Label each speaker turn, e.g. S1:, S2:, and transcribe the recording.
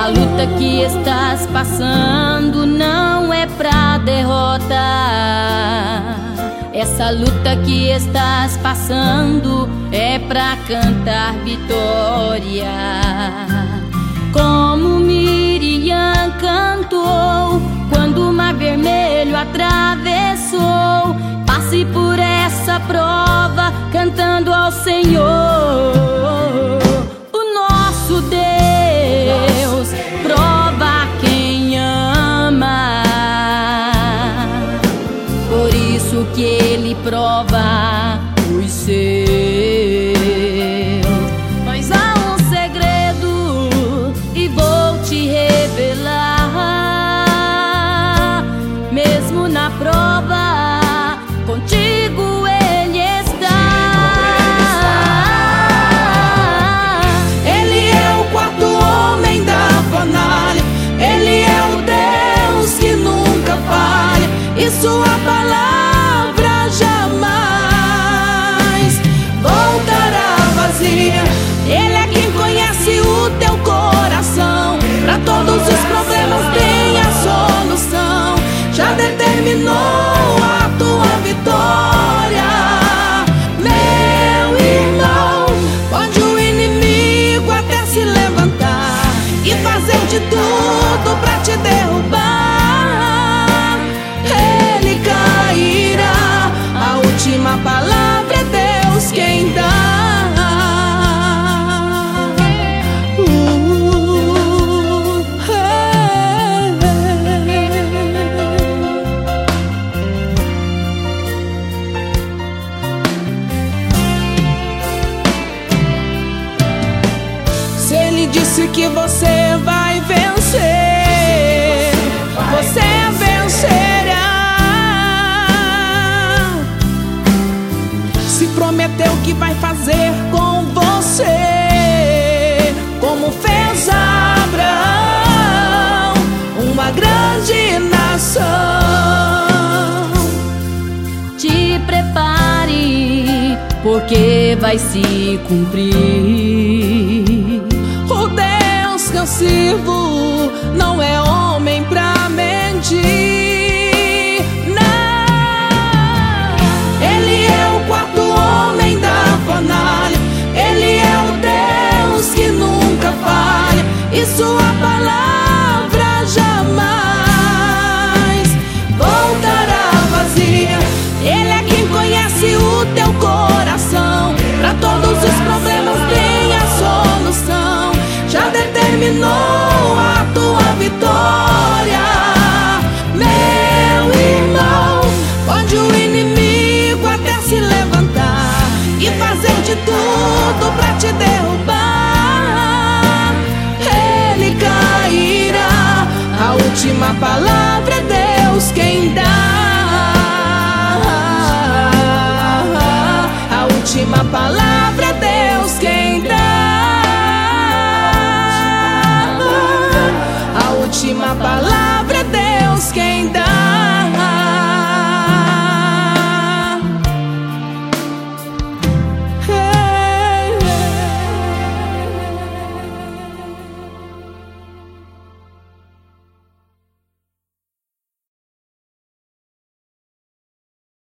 S1: Essa luta que estás passando não é pra derrota. Essa luta que estás passando é pra cantar vitória. Como Miriam cantou quando o mar vermelho atravessou, passe por essa prova cantando ao Senhor. O nosso Deus prova quem ama, por isso que Ele prova os seus. Mas há um segredo e vou te revelar. Mesmo na prova, contigo Ele está.
S2: Ele é o quarto homem da fornalha, Ele é o Deus que nunca falha, e sua palavra jamais voltará vazia. Ele é quem conhece o teu coração, pra todos os problemas tem a solução. Já determinou a tua vitória, meu irmão. Pode o inimigo até se levantar e fazer de tudo pra te derrubar, ele cairá. A última palavra é Deus quem dá. Se Ele disse que você vai vencer, você vencerá. Se prometeu que vai fazer com você, como fez Abraão, uma grande nação.
S1: Te prepare, porque vai se cumprir.
S2: O Deus que eu sirvo não é homem pra mentir, não. Ele é o quarto homem da fornalha, Ele é o Deus que nunca falha, e sua palavra jamais voltará vazia. Ele é quem conhece o teu coração, pra todos os problemas tem a solução. Já determinou a tua vitória, meu irmão. Pode o inimigo até se levantar e fazer de tudo pra te derrubar, ele cairá. A última palavra é Deus quem dá. A última palavra é Deus quem dá. A última palavra